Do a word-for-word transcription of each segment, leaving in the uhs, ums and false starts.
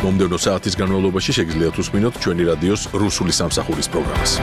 მომდევნო საათის განმავლობაში შეგიძლიათ უსმინოთ ჩვენი რადიოს რუსული სამსახურის პროგრამას.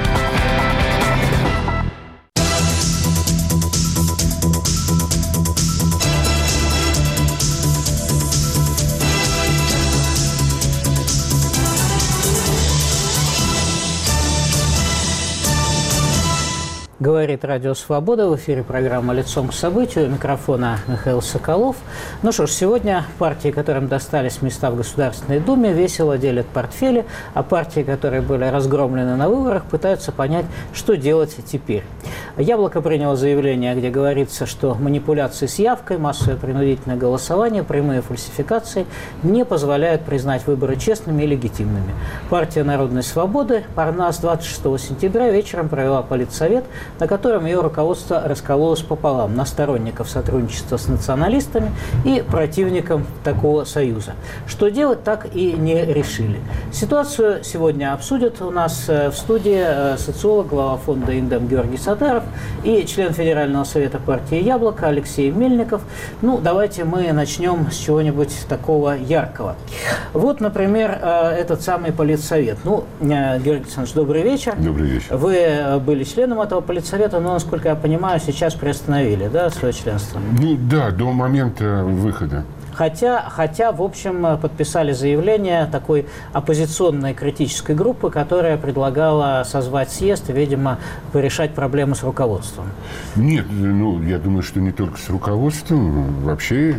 Говорит Радио Свобода. В эфире программа «Лицом к событию». У микрофона Михаил Соколов. Ну что ж, сегодня партии, которым достались места в Государственной Думе, весело делят портфели, а партии, которые были разгромлены на выборах, пытаются понять, что делать теперь. «Яблоко» приняло заявление, где говорится, что манипуляции с явкой, массовое принудительное голосование, прямые фальсификации не позволяют признать выборы честными и легитимными. Партия Народной Свободы Парнас двадцать шестого сентября вечером провела политсовет, на котором ее руководство раскололось пополам на сторонников сотрудничества с националистами и противников такого союза. Что делать, так и не решили. Ситуацию сегодня обсудят у нас в студии социолог, глава фонда «Индем» Георгий Сатаров и член Федерального совета партии «Яблоко» Алексей Мельников. Ну, давайте мы начнем с чего-нибудь такого яркого. Вот, например, этот самый политсовет. Ну, Георгий Александрович, добрый вечер. Добрый вечер. Вы были членом этого политсовета, но, насколько я понимаю, сейчас приостановили, да, свое членство? Ну да, до момента выхода. Хотя, хотя, в общем, подписали заявление такой оппозиционной критической группы, которая предлагала созвать съезд и, видимо, порешать проблемы с руководством. Нет, ну, я думаю, что не только с руководством, вообще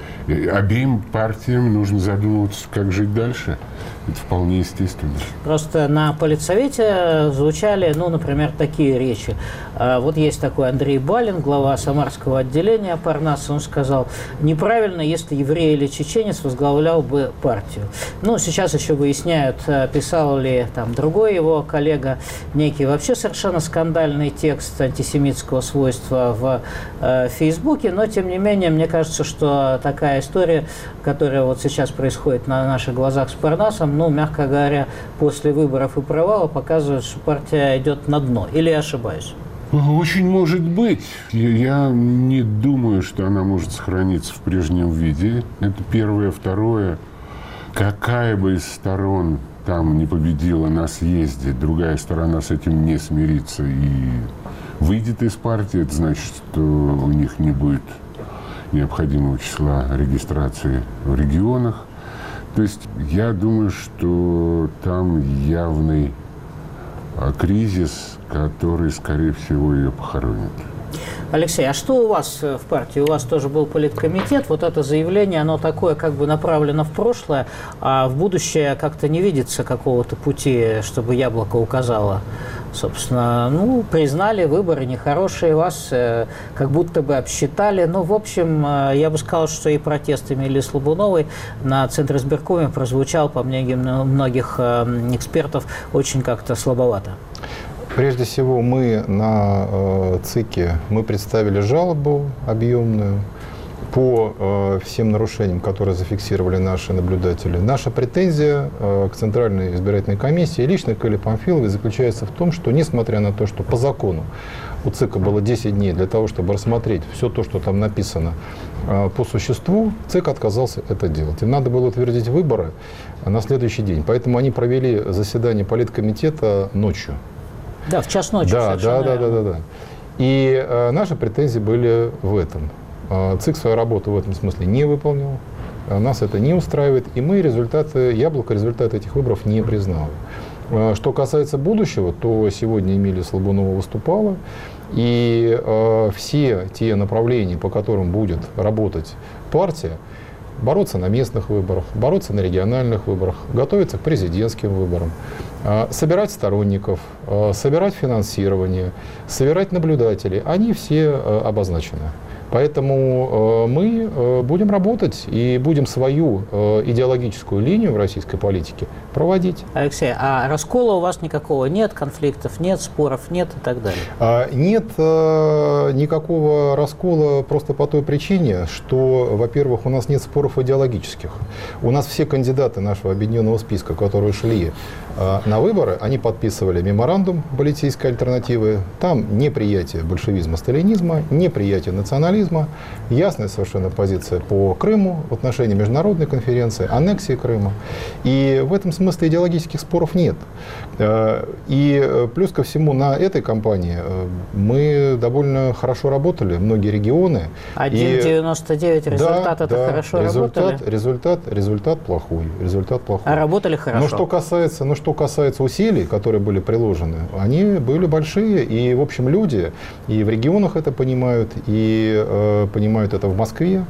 обеим партиям нужно задумываться, как жить дальше. Это вполне естественно. Просто на политсовете звучали, ну, например, такие речи. Вот есть такой Андрей Балин, глава Самарского отделения Парнаса. Он сказал, неправильно, если еврей или чеченец возглавлял бы партию. Ну, сейчас еще выясняют, писал ли там другой его коллега некий вообще совершенно скандальный текст антисемитского свойства в э, Фейсбуке. Но, тем не менее, мне кажется, что такая история, которая вот сейчас происходит на наших глазах с Парнасом, ну, мягко говоря, после выборов и провала показывает, что партия идет на дно. Или я ошибаюсь? Очень может быть. Я не думаю, что она может сохраниться в прежнем виде. Это первое. Второе. Какая бы из сторон там не победила на съезде, другая сторона с этим не смирится и выйдет из партии. Это значит, что у них не будет необходимого числа регистрации в регионах. То есть я думаю, что там явный кризис, который, скорее всего, ее похоронит. Алексей, а что у вас в партии? У вас тоже был политкомитет. Вот это заявление, оно такое как бы направлено в прошлое, а в будущее как-то не видится какого-то пути, чтобы «Яблоко» указало. Собственно, ну, признали выборы нехорошие, вас э, как будто бы обсчитали. Ну, в общем, э, я бы сказал, что и протест Эмилии Слабуновой на Центризбиркоме прозвучал, по мнениям многих э, экспертов, очень как-то слабовато. Прежде всего, мы на э, ЦИКе мы представили жалобу объемную по э, всем нарушениям, которые зафиксировали наши наблюдатели. Наша претензия э, к Центральной избирательной комиссии, лично к Элле Памфиловой, заключается в том, что, несмотря на то, что по закону у ЦИКа было десять дней для того, чтобы рассмотреть все то, что там написано э, по существу, ЦИК отказался это делать. Им надо было утвердить выборы на следующий день. Поэтому они провели заседание политкомитета ночью. Да, в час ночи. Да, да, да, да, да, да. И э, наши претензии были в этом. Э, ЦИК свою работу в этом смысле не выполнил. Э, нас это не устраивает. И мы результаты, «Яблоко» результаты этих выборов не признало. Э, что касается будущего, то сегодня Эмилия Слабунова выступала. И э, все те направления, по которым будет работать партия, бороться на местных выборах, бороться на региональных выборах, готовиться к президентским выборам, собирать сторонников, собирать финансирование, собирать наблюдателей, они все обозначены. Поэтому мы будем работать и будем свою идеологическую линию в российской политике проводить. Алексей, а раскола у вас никакого нет, конфликтов нет, споров нет и так далее? Нет никакого раскола просто по той причине, что, во-первых, у нас нет споров идеологических. У нас все кандидаты нашего объединенного списка, которые шли на выборы, они подписывали меморандум политической альтернативы. Там неприятие большевизма, сталинизма, неприятие национализма национализма, ясная совершенно позиция по Крыму в отношении международной конференции, аннексии Крыма. И в этом смысле идеологических споров нет. И плюс ко всему на этой кампании мы довольно хорошо работали, многие регионы. один девяносто девять результат, да, это да, хорошо результат, работали? Результат, результат плохой. Результат плохой. А работали хорошо? Но что касается, но что касается усилий, которые были приложены, они были большие. И, в общем, люди и в регионах это понимают, и э, понимают это в Москве,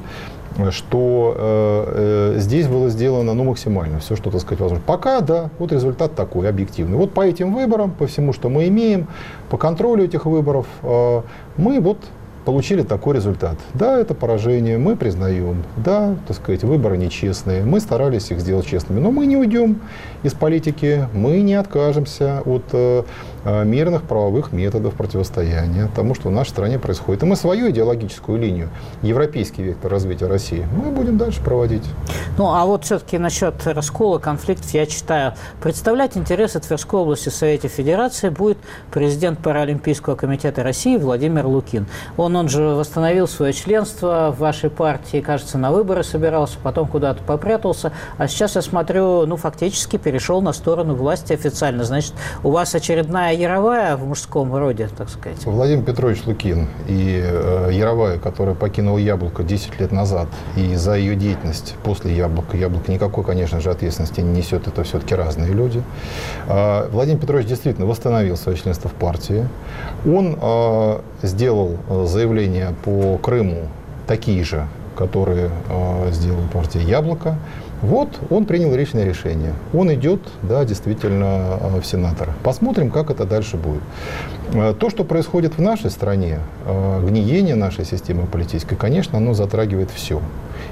что э, э, здесь было сделано ну, максимально все, что, так сказать, возможно. Пока, да, вот результат такой, объективный. Вот по этим выборам, по всему, что мы имеем, по контролю этих выборов, э, мы вот получили такой результат. Да, это поражение, мы признаем. Да, так сказать, выборы нечестные. Мы старались их сделать честными. Но мы не уйдем из политики, мы не откажемся от э, мирных правовых методов противостояния тому, что в нашей стране происходит. И мы свою идеологическую линию, европейский вектор развития России, мы будем дальше проводить. Ну, а вот все-таки насчет раскола, конфликтов, я читаю. Представлять интересы Тверской области в Совете Федерации будет президент Паралимпийского комитета России Владимир Лукин. Он, он же восстановил свое членство в вашей партии, кажется, на выборы собирался, потом куда-то попрятался, а сейчас, я смотрю, ну, фактически перешел на сторону власти официально. Значит, у вас очередная Яровая в мужском роде, так сказать? Владимир Петрович Лукин и э, Яровая, которая покинула «Яблоко» десять лет назад, и за ее деятельность после «Яблока», «Яблоко» никакой, конечно же, ответственности не несет, это все-таки разные люди. Э, Владимир Петрович действительно восстановил свое членство в партии. Он э, сделал заявления по Крыму такие же, которые э, сделала партия «Яблоко». Вот он принял личное решение. Он идет, да, действительно, в сенаторы. Посмотрим, как это дальше будет. То, что происходит в нашей стране, гниение нашей системы политической, конечно, оно затрагивает все.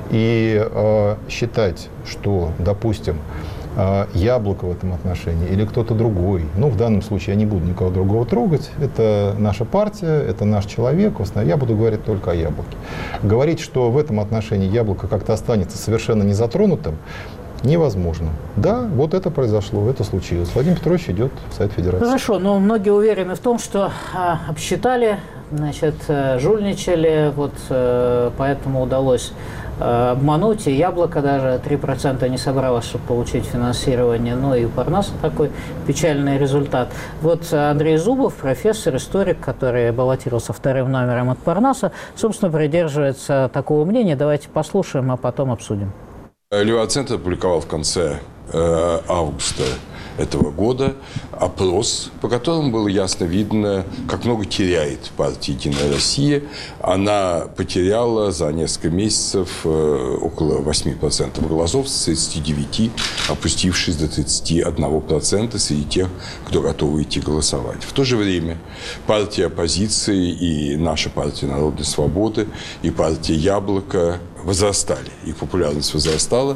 И э, считать, что, допустим, «Яблоко» в этом отношении или кто-то другой, ну, в данном случае я не буду никого другого трогать, это наша партия, это наш человек, в основном я буду говорить только о «Яблоке». Говорить, что в этом отношении «Яблоко» как-то останется совершенно незатронутым, невозможно. Да, вот это произошло, это случилось. Владимир Петрович идет в Совет Федерации. Хорошо, но многие уверены в том, что а, обсчитали, значит, жульничали, вот а, поэтому удалось а, обмануть, и «Яблоко» даже три процента не собралось, чтобы получить финансирование, ну и у Парнаса такой печальный результат. Вот Андрей Зубов, профессор, историк, который баллотировался вторым номером от Парнаса, собственно, придерживается такого мнения. Давайте послушаем, а потом обсудим. Левацентр опубликовал в конце э, августа этого года опрос, по которому было ясно видно, как много теряет партия «Единая Россия». Она потеряла за несколько месяцев э, около восемь процентов голосов, с тридцати девяти опустившись до тридцати одного процента среди тех, кто готов идти голосовать. В то же время партия оппозиции и наша партия Народной Свободы и партия «Яблоко» возрастали, их популярность возрастала.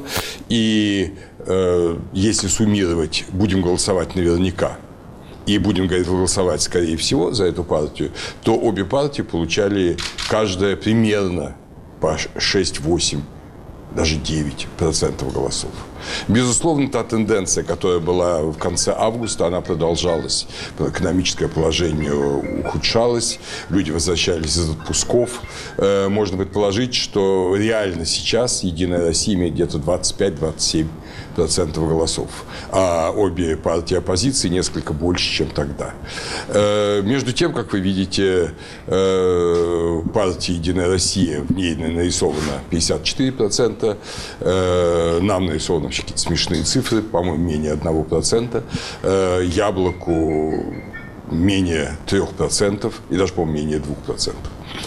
И э, если суммировать, будем голосовать наверняка, и будем голосовать, скорее всего, за эту партию, то обе партии получали каждая примерно по шесть-восемь, даже девять процентов голосов. Безусловно, та тенденция, которая была в конце августа, она продолжалась. Экономическое положение ухудшалось, люди возвращались из отпусков. Можно предположить, что реально сейчас «Единая Россия» имеет где-то двадцать пять - двадцать семь процентов голосов, а обе партии оппозиции несколько больше, чем тогда. Между тем, как вы видите, партия «Единая Россия», в ней нарисовано пятьдесят четыре процента, нам нарисовано какие-то смешные цифры, по-моему, менее одного процента, «Яблоку» менее трех процентов и даже, по-моему, менее двух процентов.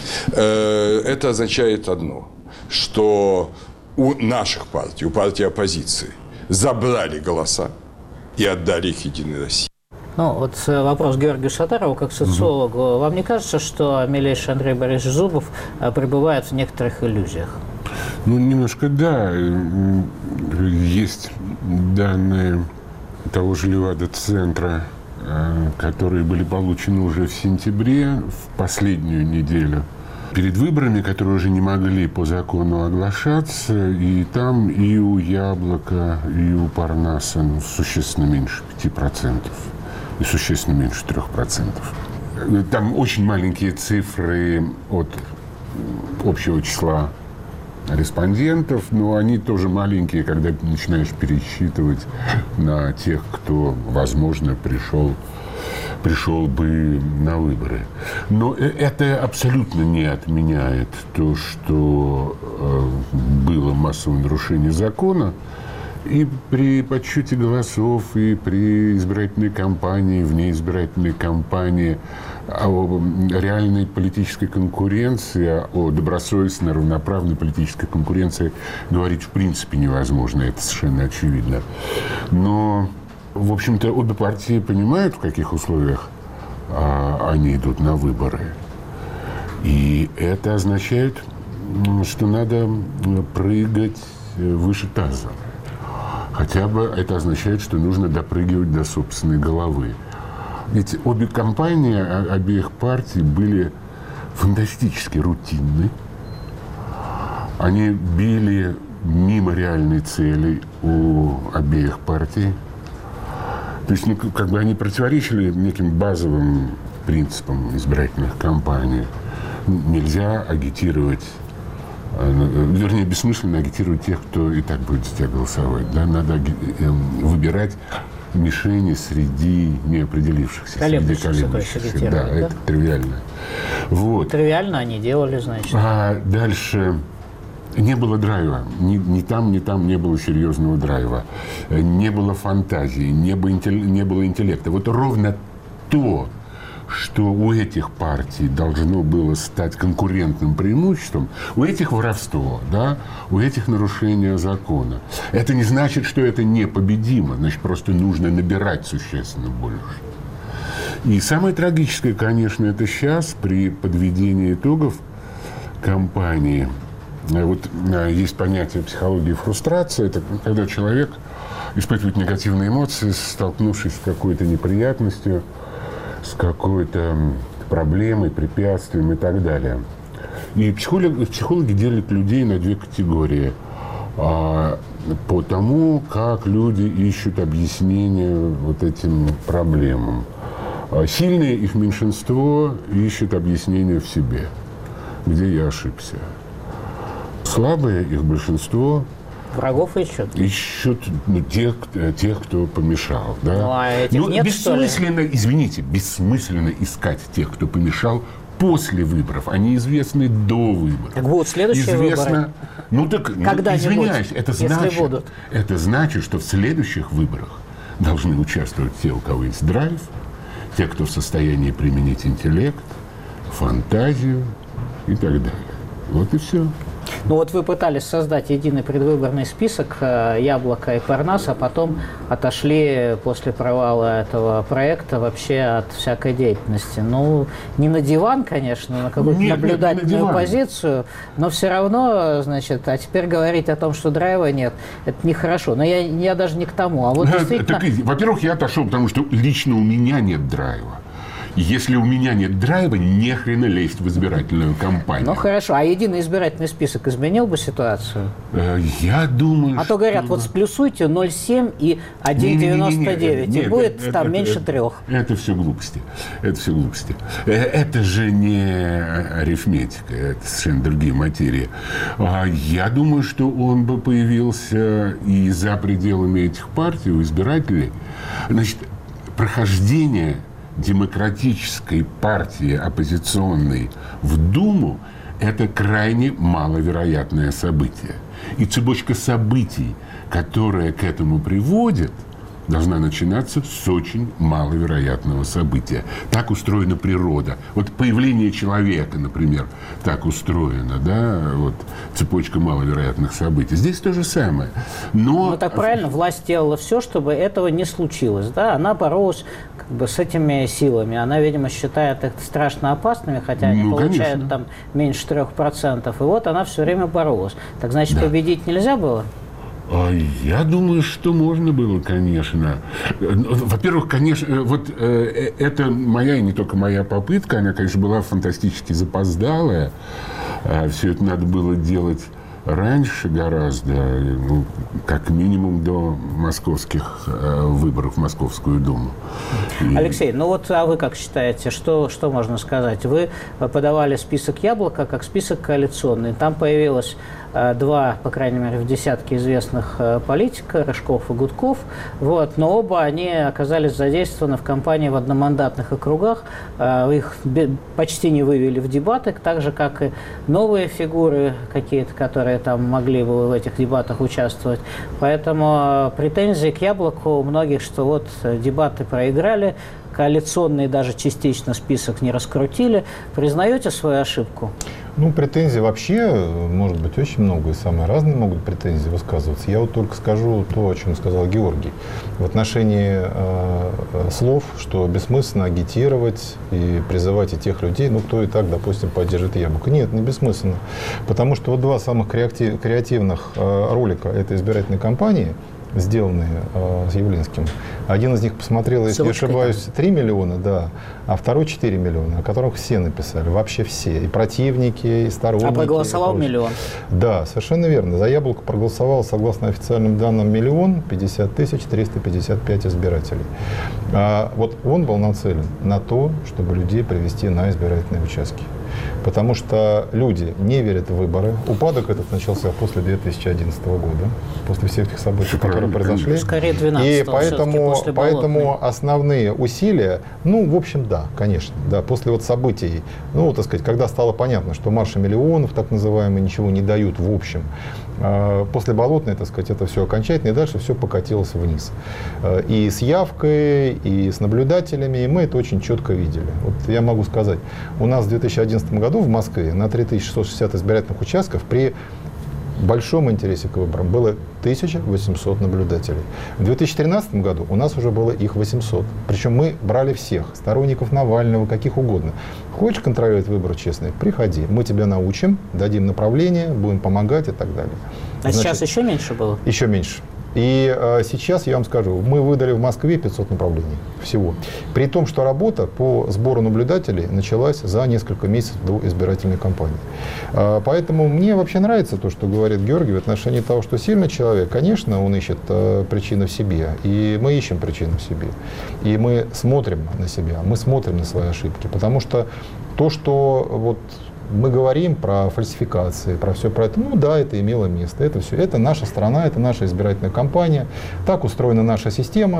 Это означает одно, что у наших партий, у партии оппозиции забрали голоса и отдали их «Единой России». Ну, вот вопрос Георгию Шатарову, как социологу. Mm-hmm. Вам не кажется, что милейший Андрей Борисович Зубов пребывает в некоторых иллюзиях? Ну, немножко да. Есть данные того же Левада-центра, которые были получены уже в сентябре, в последнюю неделю, перед выборами, которые уже не могли по закону оглашаться, и там и у «Яблока», и у Парнаса ну, существенно меньше пяти процентов, и существенно меньше трех процентов. Там очень маленькие цифры от общего числа респондентов, но они тоже маленькие, когда начинаешь пересчитывать на тех, кто, возможно, пришел, пришел бы на выборы. Но это абсолютно не отменяет то, что было массовое нарушение закона. И при подсчете голосов, и при избирательной кампании, вне избирательной кампании, о реальной политической конкуренции, о добросовестной, равноправной политической конкуренции говорить в принципе невозможно, это совершенно очевидно. Но, в общем-то, обе партии понимают, в каких условиях а, они идут на выборы. И это означает, что надо прыгать выше таза. Хотя бы это означает, что нужно допрыгивать до собственной головы. Ведь обе кампании обеих партий были фантастически рутинны. Они били мимо реальной цели у обеих партий. То есть, ну, как бы они противоречили неким базовым принципам избирательных кампаний. Нельзя агитировать, вернее, бессмысленно агитировать тех, кто и так будет за тебя голосовать. Да? Надо выбирать мишени среди неопределившихся, колеблющихся, среди колеблющихся. Да, да, это тривиально. Вот. Тривиально они делали, значит. А дальше не было драйва. Ни, ни там, ни там не было серьезного драйва. Не было фантазии, не было, не было интеллекта. Вот ровно то, что у этих партий должно было стать конкурентным преимуществом, у этих воровство, да, у этих нарушение закона. Это не значит, что это непобедимо, значит, просто нужно набирать существенно больше. И самое трагическое, конечно, это сейчас, при подведении итогов кампании. Вот есть понятие психологии фрустрации, это когда человек испытывает негативные эмоции, столкнувшись с какой-то неприятностью, с какой-то проблемой, препятствием и так далее. И психологи, психологи делят людей на две категории. А, по тому, как люди ищут объяснение вот этим проблемам. А сильные, их меньшинство, ищут объяснение в себе, где я ошибся. Слабые, их большинство, врагов ищут? Ищут, ну, тех, тех, кто помешал. Да? Ну, а этих ну, нет, бессмысленно, что ли? Извините, бессмысленно искать тех, кто помешал после выборов. Они известны до выборов. Так будут следующие Известно, выборы? Ну, так, ну, извиняюсь, это значит, будут. это значит, что в следующих выборах должны участвовать те, у кого есть драйв, те, кто в состоянии применить интеллект, фантазию и так далее. Вот и все. Ну вот вы пытались создать единый предвыборный список «Яблоко» и «Парнас», а потом отошли после провала этого проекта вообще от всякой деятельности. Ну, не на диван, конечно, на какую-то нет, наблюдательную нет, позицию, но все равно, значит, а теперь говорить о том, что драйва нет, это нехорошо. Но я, я даже не к тому. А вот действительно... так, во-первых, я отошел, потому что лично у меня нет драйва. Если у меня нет драйва, не хрена лезть в избирательную кампанию. Ну, хорошо. А единый избирательный список изменил бы ситуацию? Я думаю, А то говорят, что... вот сплюсуйте ноль целых семь и один целых девяносто девять, и будет это, там это, меньше это, трех. Это, это все глупости. Это все глупости. Это же не арифметика, это совершенно другие материи. Я думаю, что он бы появился и за пределами этих партий, у избирателей. Значит, прохождение демократической партии оппозиционной в Думу – это крайне маловероятное событие. И цепочка событий, которая к этому приводит, должна начинаться с очень маловероятного события. Так устроена природа. Вот появление человека, например, так устроено, да, вот цепочка маловероятных событий. Здесь то же самое. Но... Ну, так правильно, власть делала все, чтобы этого не случилось, да, она боролась как бы с этими силами. Она, видимо, считает их страшно опасными, хотя они ну, получают конечно. там меньше трех процентов. И вот она все время боролась. Так значит, да. победить нельзя было? Я думаю, что можно было, конечно. Во-первых, конечно, вот э, это моя и не только моя попытка, она, конечно, была фантастически запоздалая. Все это надо было делать раньше гораздо, ну, как минимум до московских э, выборов в Московскую Думу. И... Алексей, ну вот, а вы как считаете, что, что можно сказать? Вы подавали список «Яблоко» как список коалиционный. Там появилось э, два, по крайней мере, в десятке известных э, политика, Рыжков и Гудков, вот, но оба они оказались задействованы в кампании в одномандатных округах. Э, их почти не вывели в дебаты, так же, как и новые фигуры какие-то, которые там могли бы в этих дебатах участвовать. Поэтому претензии к «Яблоку» у многих, что вот дебаты проиграли, коалиционный даже частично список не раскрутили. Признаете свою ошибку? Ну, претензий вообще может быть очень много, и самые разные могут претензии высказываться. Я вот только скажу то, о чем сказал Георгий. В отношении э, слов, что бессмысленно агитировать и призывать и тех людей, ну, кто и так, допустим, поддержит «Яблоко». Нет, не бессмысленно. Потому что вот два самых креатив, креативных э, ролика этой избирательной кампании, сделанные э, с Явлинским. Один из них посмотрел, если не ошибаюсь, три миллиона, да, а второй четыре миллиона, о которых все написали, вообще все, и противники, и сторонники. А проголосовал миллион. Да, совершенно верно. За «Яблоко» проголосовало, согласно официальным данным, миллион пятьдесят тысяч триста пятьдесят пять избирателей. А вот он был нацелен на то, чтобы людей привести на избирательные участки. Потому что люди не верят в выборы. Упадок этот начался после две тысячи одиннадцатого года, после всех этих событий, которые произошли. Скорее двенадцатого. И поэтому, поэтому основные усилия, ну, в общем, да, конечно, да, после вот событий, ну, так сказать, когда стало понятно, что марши миллионов, так называемые, ничего не дают в общем, после Болотной, так сказать, это все окончательно, и дальше все покатилось вниз. И с явкой, и с наблюдателями, и мы это очень четко видели. Вот я могу сказать, у нас в две тысячи одиннадцатом году в Москве на три тысячи шестьсот шестьдесят избирательных участков при большом интересе к выборам было тысяча восемьсот наблюдателей. В две тысячи тринадцатом году у нас уже было их восемьсот. Причем мы брали всех, сторонников Навального, каких угодно. Хочешь контролировать выборы честные? Приходи. Мы тебя научим, дадим направление, будем помогать и так далее. А Значит, сейчас еще меньше было? Еще меньше. И э, сейчас, я вам скажу, мы выдали в Москве пятьсот направлений всего. При том, что работа по сбору наблюдателей началась за несколько месяцев до избирательной кампании. Э, поэтому мне вообще нравится то, что говорит Георгий в отношении того, что сильный человек, конечно, он ищет э, причины в себе. И мы ищем причины в себе. И мы смотрим на себя, мы смотрим на свои ошибки. Потому что то, что вот... мы говорим про фальсификации, про все про это. Ну да, это имело место. Это все. Это наша страна, это наша избирательная кампания. Так устроена наша система.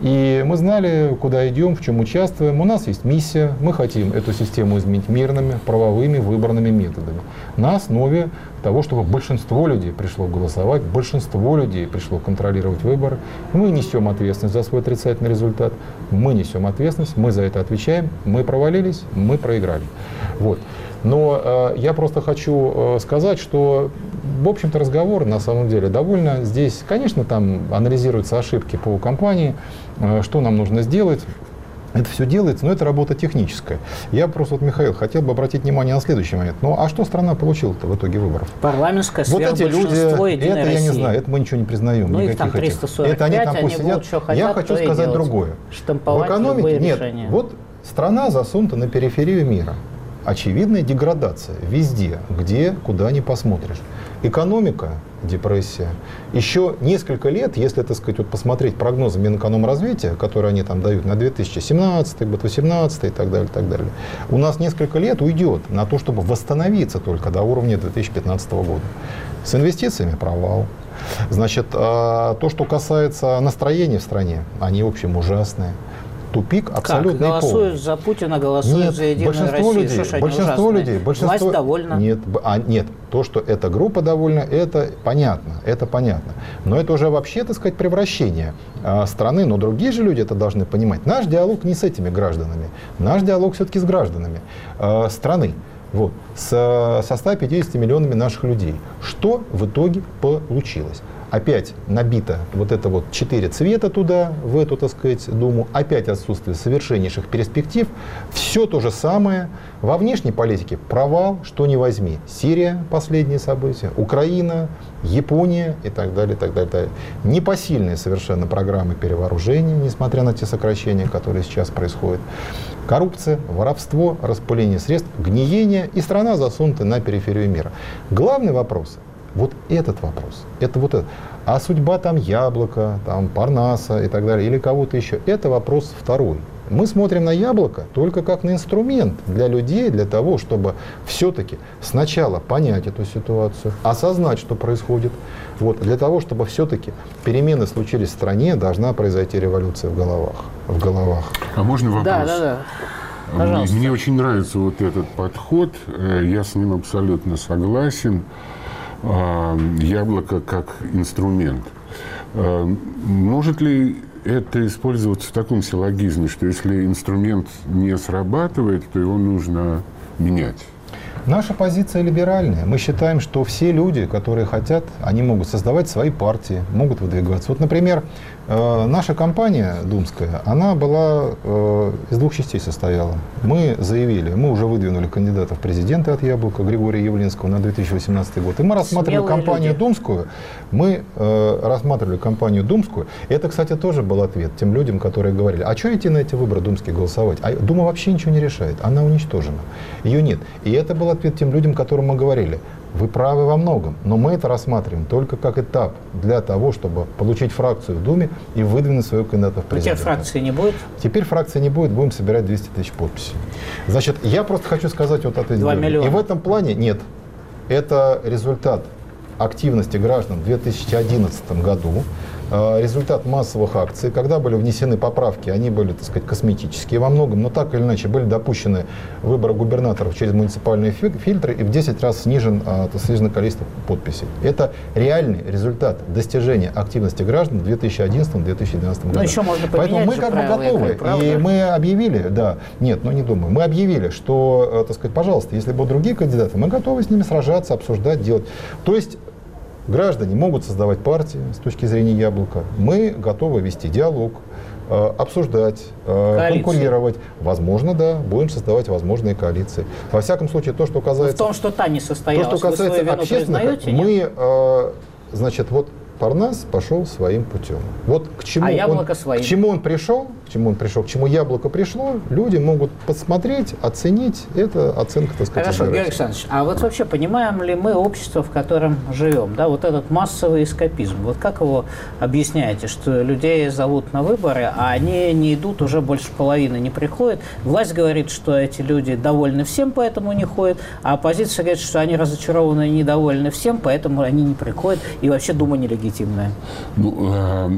И мы знали, куда идем, в чем участвуем. У нас есть миссия. Мы хотим эту систему изменить мирными, правовыми, выбранными методами. На основе того, чтобы большинство людей пришло голосовать, большинство людей пришло контролировать выборы. Мы несем ответственность за свой отрицательный результат. Мы несем ответственность, мы за это отвечаем. Мы провалились, мы проиграли. Вот. Но э, я просто хочу э, сказать, что, в общем-то, разговор на самом деле довольно здесь, конечно, там анализируются ошибки по кампании, э, что нам нужно сделать. Это все делается, но это работа техническая. Я просто, вот, Михаил, хотел бы обратить внимание на следующий момент. Ну, а что страна получила-то в итоге выборов? Парламентское вот эти люди, это России. Я не знаю, это мы ничего не признаем. Ну, их там триста сорок пять, это они там они сидят. будут, что хотят, я хочу сказать другое. Штамповать в экономике нет. Решения. Вот страна засунута на периферию мира. Очевидная деградация везде, где, куда ни посмотришь. Экономика, депрессия. Еще несколько лет, если, так сказать, вот посмотреть прогнозы Минэкономразвития, которые они там дают на две тысячи семнадцатый, две тысячи восемнадцатый и так далее, так далее, у нас несколько лет уйдет на то, чтобы восстановиться только до уровня две тысячи пятнадцатого года. С инвестициями провал. Значит, то, что касается настроения в стране, они, в общем, ужасные. Тупик абсолютно полный. Голосуют за Путина, голосуют нет, за Единую большинство Россию. Людей, Что большинство людей, большинство... Власть довольна. Нет, а, нет, то, что эта группа довольна, это понятно, это понятно. Но это уже вообще, так сказать, превращение а, страны. Но другие же люди это должны понимать. Наш диалог не с этими гражданами. Наш диалог все-таки с гражданами а, страны. Вот, с, со ста пятьюдесятью миллионами наших людей. Что в итоге получилось? Опять набито вот это вот четыре цвета туда, в эту, так сказать, Думу. Опять отсутствие совершеннейших перспектив. Все то же самое. Во внешней политике провал, что ни возьми. Сирия, последние события, Украина, Япония и так далее, и так далее, и так далее. Непосильные совершенно программы перевооружения, несмотря на те сокращения, которые сейчас происходят. Коррупция, воровство, распыление средств, гниение, и страна засунута на периферию мира. Главный вопрос. Вот этот вопрос. Это вот это. А судьба там яблока, там Парнаса и так далее, или кого-то еще, это вопрос второй. Мы смотрим на яблоко только как на инструмент для людей, для того, чтобы все-таки сначала понять эту ситуацию, осознать, что происходит. Вот, для того, чтобы все-таки перемены случились в стране, должна произойти революция в головах. В головах. А можно вопрос? Да, да, да. Пожалуйста. Мне очень нравится вот этот подход. Я с ним абсолютно согласен. Яблоко как инструмент. Может ли это использоваться в таком силлогизме, что если инструмент не срабатывает, то его нужно менять? Наша позиция либеральная. Мы считаем, что все люди, которые хотят, они могут создавать свои партии, могут выдвигаться. Вот, например, э, наша компания думская, она была э, из двух частей состояла. Мы заявили, мы уже выдвинули кандидата в президенты от Яблока Григория Явлинского на две тысячи восемнадцатый год. И мы рассматривали Смелые компанию люди. думскую. Мы э, рассматривали компанию думскую. И это, кстати, тоже был ответ тем людям, которые говорили, а что идти на эти выборы думские голосовать? А Дума вообще ничего не решает. Она уничтожена. Ее нет. И это был ответ тем людям, которым мы говорили, вы правы во многом, но мы это рассматриваем только как этап для того, чтобы получить фракцию в Думе и выдвинуть своего кандидата в президенты. Теперь фракции не будет? Теперь фракции не будет, будем собирать двести тысяч подписей. Значит, я просто хочу сказать вот это. два миллиона. И в этом плане нет. Это результат активности граждан в две тысячи одиннадцатом году. Результат массовых акций, когда были внесены поправки, они были, так сказать, косметические во многом, но так или иначе были допущены выборы губернаторов через муниципальные фильтры и в десять раз снижен, снижено количество подписей. Это реальный результат достижения активности граждан в две тысячи одиннадцатом — две тысячи двенадцатом году. Но еще можно поменять. Поэтому мы же как бы правила готовы. игры, правда? И мы объявили, да, нет, ну не думаю, мы объявили, что, так сказать, пожалуйста, если будут другие кандидаты, мы готовы с ними сражаться, обсуждать, делать. То есть граждане могут создавать партии с точки зрения Яблока. Мы готовы вести диалог, э, обсуждать, э, конкурировать. Возможно, да, будем создавать возможные коалиции. Во всяком случае, то, что касается... В том, что та не состоялась, то, что касается вы свою вину общественных, признаете, нет? мы, э, значит, вот Парнас пошел своим путем. Вот к чему, А он, Яблоко своим. к чему он пришел, к чему он пришел, к чему Яблоко пришло, люди могут посмотреть, оценить. Это оценка, так сказать, Хорошо, Георгий избирателя. Александрович, а вот вообще понимаем ли мы общество, в котором живем, да, вот этот массовый эскапизм, вот как его объясняете, что людей зовут на выборы, а они не идут, уже больше половины не приходят, власть говорит, что эти люди довольны всем, поэтому не ходят, а оппозиция говорит, что они разочарованы и недовольны всем, поэтому они не приходят, и вообще Дума нелегитимная. Ну, э,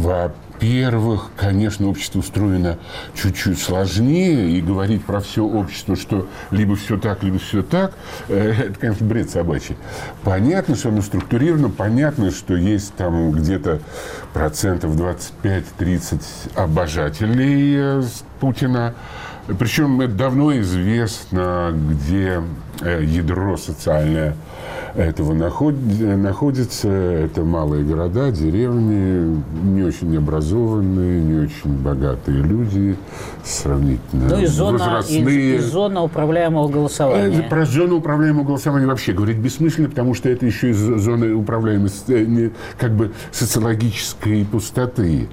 во-первых, конечно, общество устроено чуть-чуть сложнее, и говорить про все общество, что либо все так, либо все так, э, это, конечно, бред собачий. Понятно, что оно структурировано, понятно, что есть там где-то процентов двадцать пять — тридцать обожателей э, Путина. Причем это давно известно, где э, ядро социальное этого наход... находится. Это малые города, деревни, не очень образованные, не очень богатые люди, сравнительно Ну и зона, возрастные. и, и зона управляемого голосования. Про зону управляемого голосования вообще говорить бессмысленно, потому что это еще из зоны управляемой как бы социологической пустоты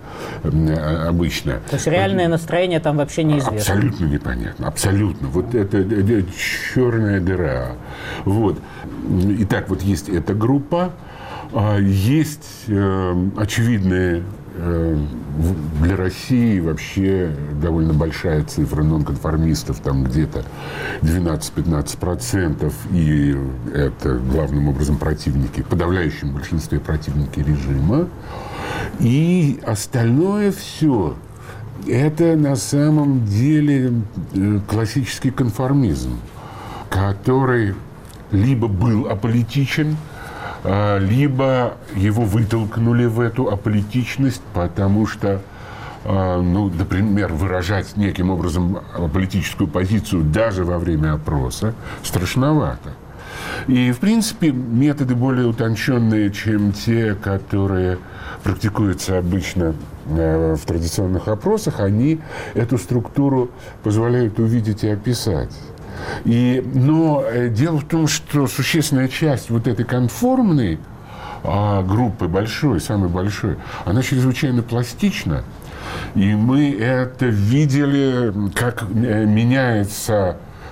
обычно. То есть реальное настроение там вообще неизвестно. Абсолютно непонятно, абсолютно. Вот это, это черная дыра. Вот. Итак, вот есть эта группа, есть э, очевидные э, для России вообще довольно большая цифра нонконформистов, там где-то двенадцать-пятнадцать процентов, и это главным образом противники, в подавляющем большинстве противники режима, и остальное все. Это на самом деле классический конформизм, который либо был аполитичен, либо его вытолкнули в эту аполитичность, потому что, ну, например, выражать неким образом политическую позицию даже во время опроса страшновато. И, в принципе, методы более утонченные, чем те, которые практикуются обычно в традиционных опросах, они эту структуру позволяют увидеть и описать. И, но дело в том, что существенная часть вот этой конформной а, группы, большой, самой большой, она чрезвычайно пластична. И мы это видели, как меняется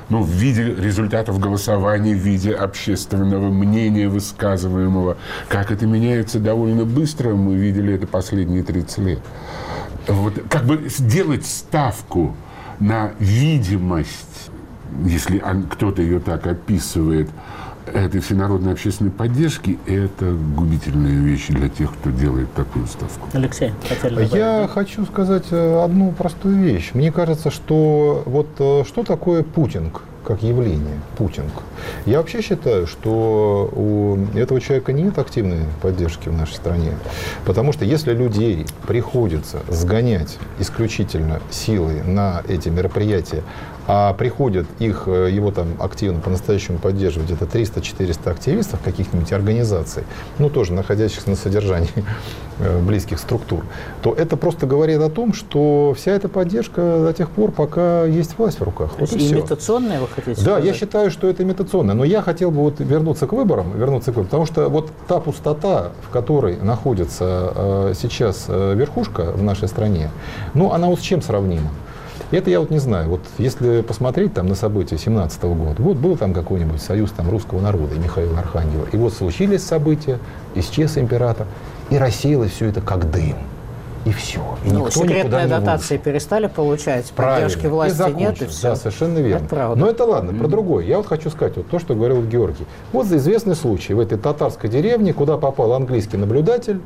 ну, в виде результатов голосования, в виде общественного мнения высказываемого. Как это меняется довольно быстро, мы видели это последние тридцать лет. Вот, как бы сделать ставку на видимость, если кто-то ее так описывает, этой всенародной общественной поддержки, это губительная вещь для тех, кто делает такую ставку. Алексей, хотели добавить? Я хочу сказать одну простую вещь. Мне кажется, что вот что такое путинг как явление, путинг? Я вообще считаю, что у этого человека нет активной поддержки в нашей стране. Потому что если людей приходится сгонять исключительно силой на эти мероприятия, а приходят их, его там активно по-настоящему поддерживать где-то триста-четыреста активистов каких-нибудь организаций, ну, тоже находящихся на содержании близких структур, то это просто говорит о том, что вся эта поддержка до тех пор, пока есть власть в руках. То вот есть и имитационная, вы хотите Да, сказать? я считаю, что это имитационное. Но я хотел бы вот вернуться к выборам, вернуться к выборам, потому что вот та пустота, в которой находится э, сейчас э, верхушка в нашей стране, ну, она вот с чем сравнима? Это я вот не знаю. Вот если посмотреть там на события семнадцатого года, вот был там какой-нибудь союз там русского народа и Михаила Архангела, и вот случились события, исчез император, и рассеялось все это как дым. И все. И ну, никто никуда секретные не дотации вышел. перестали получать, поддержки Правильно. власти И нет, и все. Да, совершенно верно. Это правда. Но это ладно, про другое. Я вот хочу сказать вот то, что говорил Георгий. Вот за известный случай в этой татарской деревне, куда попал английский наблюдатель,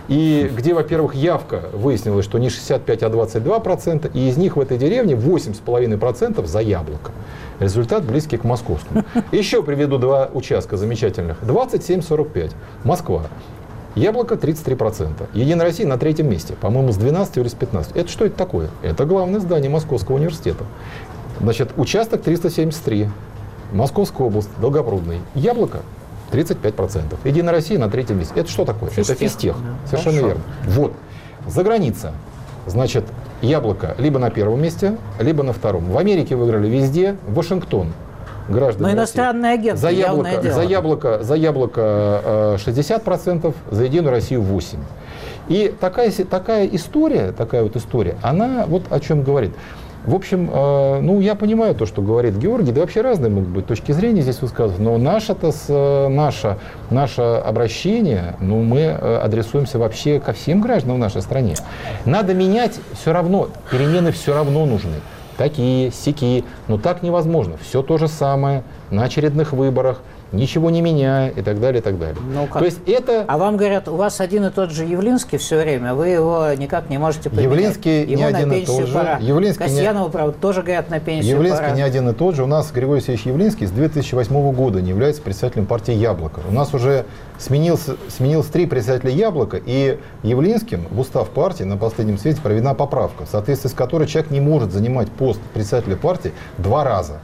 и где, во-первых, явка выяснилась, что не шестьдесят пять, а двадцать два процента, и из них в этой деревне восемь с половиной процентов за яблоко. Результат близкий к московскому. Еще приведу два участка замечательных. двадцать семь сорок пять. Москва. Яблоко тридцать три процента. Единая Россия на третьем месте, по-моему, с двенадцати или с пятнадцати. Это что это такое? Это главное здание Московского университета. Значит, участок триста семьдесят три. Московская область, Долгопрудный. Яблоко тридцать пять процентов. Единая Россия на третьем месте. Это что такое? Физтех. Это физтех. Да. Совершенно Хорошо. верно. Вот. За граница. Значит, яблоко либо на первом месте, либо на втором. В Америке выиграли везде. Вашингтон. Граждане Но иностранные России. агенты, за явное яблоко, дело. за яблоко, за яблоко шестьдесят процентов, за Единую Россию восемь процентов. И такая, такая история, такая вот история, она вот о чем говорит. В общем, э, ну, я понимаю то, что говорит Георгий, да вообще разные могут быть точки зрения здесь высказывать, но наше-то, с, наше, наше обращение, ну, мы адресуемся вообще ко всем гражданам в нашей стране. Надо менять все равно, перемены все равно нужны. Такие, сякие, но так невозможно. Все то же самое на очередных выборах, ничего не меняя и так далее, и так далее. Ну, как? То есть это... А вам говорят, у вас один и тот же Явлинский все время, вы его никак не можете поменять. Явлинский Ему не один на и пенсию тот же. пора. Явлинский не- Касьянову, правда, тоже говорят, на пенсию Явлинский пора. не один и тот же. У нас Григорий Алексеевич Явлинский с две тысячи восьмого года не является председателем партии «Яблоко». У нас уже сменился, сменилось три председателя «Яблоко», и Явлинским в устав партии на последнем съезде проведена поправка, в соответствии с которой человек не может занимать пост председателя партии два раза.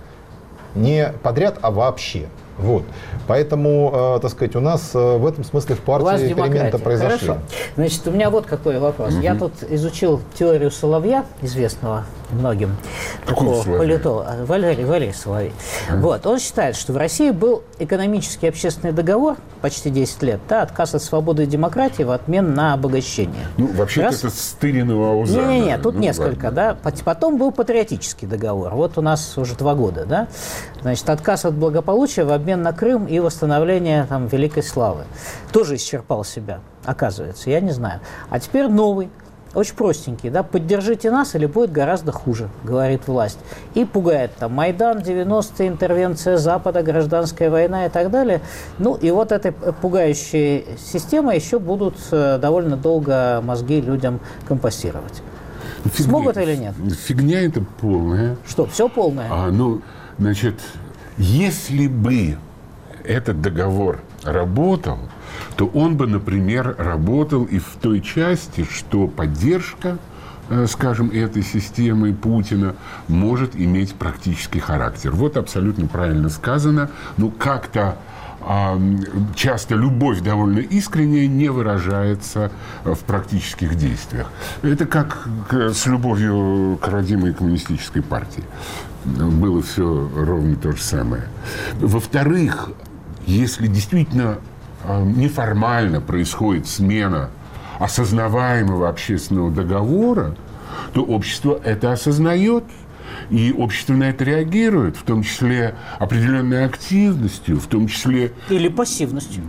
Не подряд, а вообще. Вот. Поэтому, э, так сказать, у нас э, в этом смысле в У вас партии перемены-то демократия. произошли. Хорошо. Значит, у меня вот какой вопрос. Я тут изучил теорию Соловья, известного многим Какого такого Соловья? политолога, Валерий, Валерий Соловей. Вот. Он считает, что в России был экономический общественный договор почти десять лет, да, отказ от свободы и демократии в обмен на обогащение. Ну, вообще-то Раз. это Стыринова Аузана. Не-не-не, тут Ну, несколько, ладно. да. Пот- Потом был патриотический договор. Вот у нас уже два года, да. Значит, отказ от благополучия в обмен на Крым и восстановление там великой славы. Тоже исчерпал себя, оказывается, я не знаю. А теперь новый. Очень простенький, да, поддержите нас, или будет гораздо хуже, говорит власть. И пугает там Майдан, девяностые, интервенция Запада, гражданская война и так далее. Ну, и вот этой пугающей системой еще будут э, довольно долго мозги людям компостировать. Фигня- Смогут или нет? Фигня это полная. Что, все полное? А, ну, значит, если бы этот договор работал, то он бы, например, работал и в той части, что поддержка, э, скажем, этой системы Путина может иметь практический характер. Вот абсолютно правильно сказано. Ну, как-то а, часто любовь довольно искренняя не выражается в практических действиях. Это как к- с любовью к родимой коммунистической партии. Было все ровно то же самое. Во-вторых, если действительно а, неформально происходит смена осознаваемого общественного договора, то общество это осознает. И общество на это реагирует, в том числе определенной активностью, в том числе... Или пассивностью.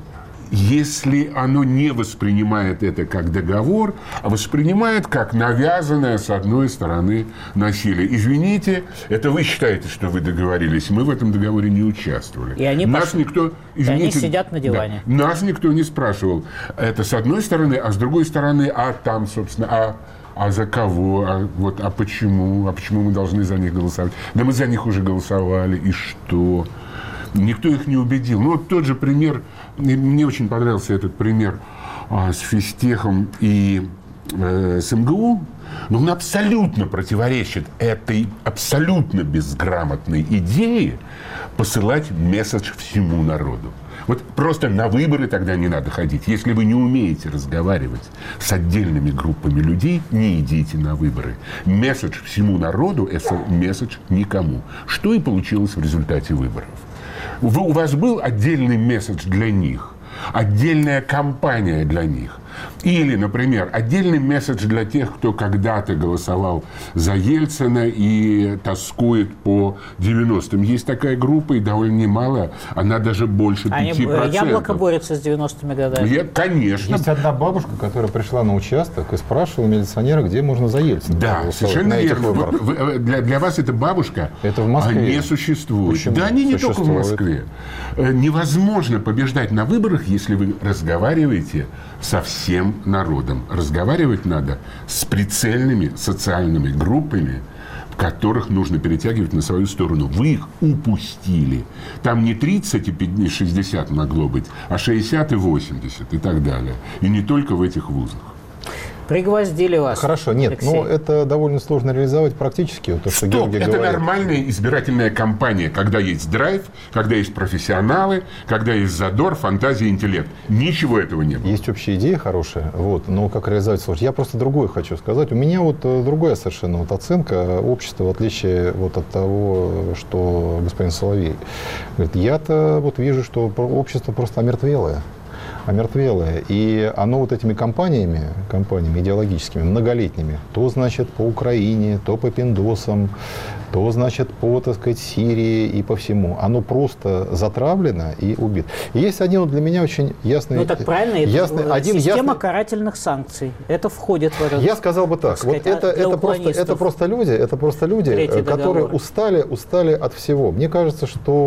Если оно не воспринимает это как договор, а воспринимает как навязанное, с одной стороны, насилие. Извините, это вы считаете, что вы договорились. Мы в этом договоре не участвовали. И они, нас пошли, никто, извините, и они сидят на диване. Да, нас никто не спрашивал. Это с одной стороны, а с другой стороны, а там, собственно, а... А за кого? А, вот, а почему? А почему мы должны за них голосовать? Да мы за них уже голосовали. И что? Никто их не убедил. Ну, вот тот же пример, мне очень понравился этот пример а, с физтехом и э, с эм гэ у. Но он абсолютно противоречит этой абсолютно безграмотной идее посылать месседж всему народу. Вот просто на выборы тогда не надо ходить. Если вы не умеете разговаривать с отдельными группами людей, не идите на выборы. Месседж всему народу – это месседж никому. Что и получилось в результате выборов. Вы, у вас был отдельный месседж для них, отдельная кампания для них. Или, например, отдельный месседж для тех, кто когда-то голосовал за Ельцина и тоскует по девяностым. Есть такая группа, и довольно немалая, она даже больше пяти процентов. Яблоко борется с девяностыми годами. Я, конечно. Есть одна бабушка, которая пришла на участок и спрашивала милиционера, где можно за Ельцина. Да, совершенно верно. Вы, для, для вас эта бабушка это в Москве. Не существует. Почему? Да, они не только в Москве. Невозможно побеждать на выборах, если вы разговариваете со всем народом. Разговаривать надо с прицельными социальными группами, которых нужно перетягивать на свою сторону. Вы их упустили. Там не тридцать и шестьдесят могло быть, а шестьдесят и восемьдесят и так далее. И не только в этих вузах. Пригвоздили вас. Хорошо, нет, Алексей. но это довольно сложно реализовать практически. Вот то, что Стоп, Георгий это говорит. нормальная избирательная кампания, когда есть драйв, когда есть профессионалы, когда есть задор, фантазия, интеллект. Ничего этого не было. Есть общая идея хорошая, вот, но как реализовать сложно. Я просто другое хочу сказать. У меня вот другая совершенно вот оценка общества, в отличие вот от того, что господин Соловей говорит. Я-то вот вижу, что общество просто омертвелое. омертвелое. И оно вот этими кампаниями, кампаниями идеологическими, многолетними, то, значит, по Украине, то по пиндосам, то, значит, по, так сказать, Сирии и по всему. Оно просто затравлено и убито. И есть один вот для меня очень ясный... Ну так правильно, ясный, это один система ясный... карательных санкций. Это входит в это. Я сказал бы так. так сказать, вот это, это, просто, это просто люди, это просто люди, которые устали, устали от всего. Мне кажется,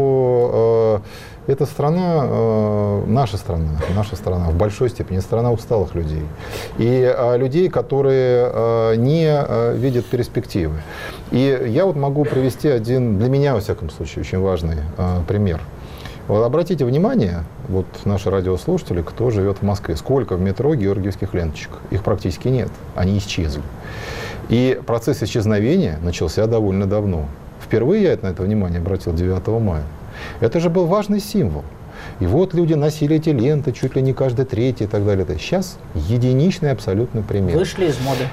что... Э, Эта страна, э, наша страна, наша страна, в большой степени страна усталых людей. И э, людей, которые э, не э, видят перспективы. И я вот могу привести один, для меня, во всяком случае, очень важный э, пример. Вот обратите внимание, вот наши радиослушатели, кто живет в Москве, сколько в метро георгиевских ленточек? Их практически нет, они исчезли. И процесс исчезновения начался довольно давно. Впервые я на это внимание обратил девятого мая. Это же был важный символ. И вот люди носили эти ленты чуть ли не каждый третий и так далее. Сейчас единичный абсолютно пример. Вышли из моды.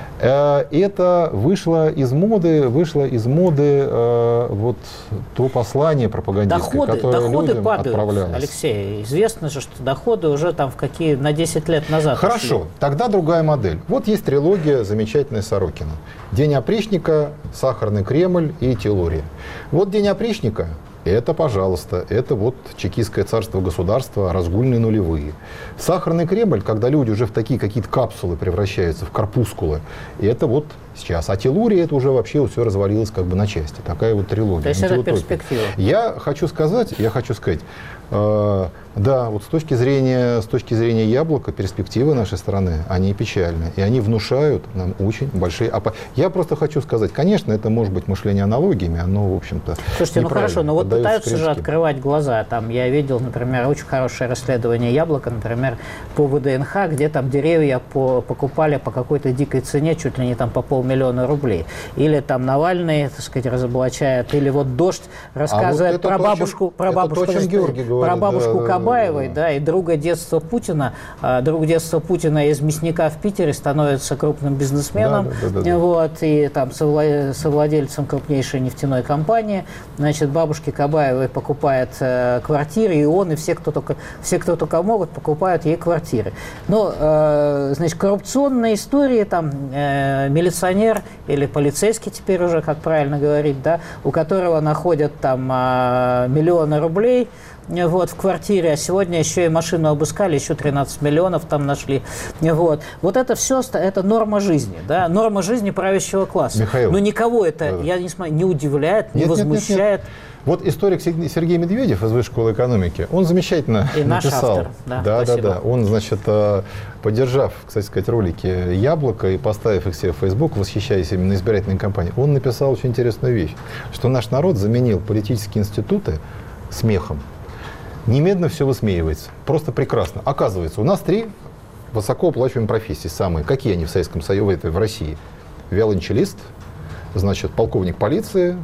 Это вышло из моды, вышло из моды вот то послание пропагандистское, доходы, которое доходы людям падают, отправлялось. Алексей, известно же, что доходы уже там в какие на десять лет назад. Хорошо, ушли. Тогда другая модель. Вот есть трилогия замечательная Сорокина. День опричника, Сахарный Кремль и Телурия. Вот День опричника. Это, пожалуйста, это вот чекистское царство государства, разгульные нулевые. Сахарный Кремль, когда люди уже в такие какие-то капсулы превращаются, в корпускулы, это вот сейчас. А Телурия, это уже вообще все развалилось как бы на части. Такая вот трилогия. То есть это перспектива. Я хочу сказать, я хочу сказать, э, да, вот с точки зрения, с точки зрения яблока, перспективы нашей страны, они печальны. И они внушают нам очень большие... Опа... Я просто хочу сказать, конечно, это может быть мышление аналогиями, оно, в общем-то, Слушайте, ну хорошо, но вот пытаются критике. же открывать глаза. Там я видел, например, очень хорошее расследование «Яблока», например, по вэ дэ эн ха, где там деревья по, покупали по какой-то дикой цене, чуть ли не там по полмиллиона рублей. Или там Навальный, так сказать, разоблачает, или вот «Дождь» рассказывает а вот про то, бабушку, чем, про бабушку, то, про Георгий говорит, бабушку да, Кабан, Кабаевой, да, да, и друга детства Путина. Друг детства Путина из мясника в Питере становится крупным бизнесменом, да, да, да, да. Вот, и там совладельцем крупнейшей нефтяной компании. Значит, бабушке Кабаевой покупает э, квартиры, и он, и все, кто только, все, кто только могут, покупают ей квартиры. Но, э, значит, коррупционные истории, там, э, милиционер или полицейский теперь уже, как правильно говорить, да, у которого находят там э, миллионы рублей, вот, в квартире, а сегодня еще и машину обыскали, еще тринадцать миллионов там нашли. Вот, вот это все, это норма жизни, да, норма жизни правящего класса. Михаил. Но никого это, Да-да. я не смотрю, не удивляет, не Нет, нет, нет, возмущает. нет. Вот историк Сергей Медведев из Высшей школы экономики, он замечательно И наш написал. автор. Да, да, спасибо. да, да. Он, значит, поддержав, кстати сказать, ролики «Яблоко» и поставив их себе в Facebook, восхищаясь именно избирательной кампанией, он написал очень интересную вещь, что наш народ заменил политические институты смехом. Немедленно все высмеивается. Просто прекрасно. Оказывается, у нас три высокооплачиваемые профессии самые. Какие они в Советском Союзе, в России? Виолончелист, значит, полковник полиции